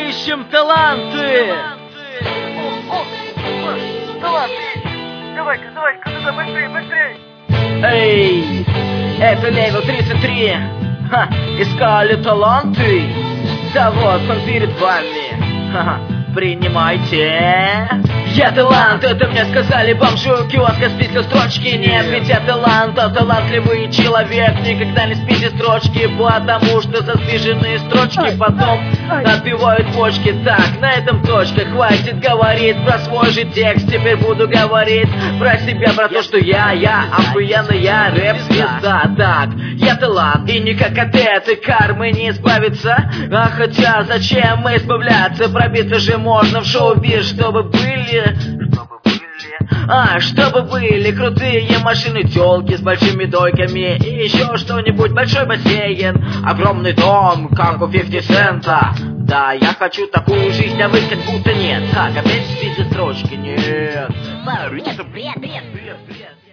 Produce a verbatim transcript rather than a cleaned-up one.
ищем таланты. Таланты ищем. Давай-ка, давай-ка, туда, быстрее, быстрее. Эй, это левел тридцать три. Ха, искали таланты? Да вот он перед вами. Ха-ха. Принимайте. Я талант, это мне сказали бомжи у киоска, списал строчки. Нет, ведь я талант, а талантливый человек никогда не списит строчки, потому что засвиженные строчки потом отбивают почки. Так, на этом точка, хватит говорить про свой же текст. Теперь буду говорить про себя, про то, что я, я, охуенная рэп-звезда. Так, я талант, и никак от этой кармы не избавиться. А хотя зачем мы избавляться, пробиться же можно в шоу-биз, чтобы были, чтобы были, а, чтобы были крутые машины, тёлки с большими дойками и еще что-нибудь, большой бассейн, огромный дом, как у фифти цента. Да, я хочу такую жизнь, а вы как будто нет. Так, опять спите строчки, нет. Бред, бред, бред.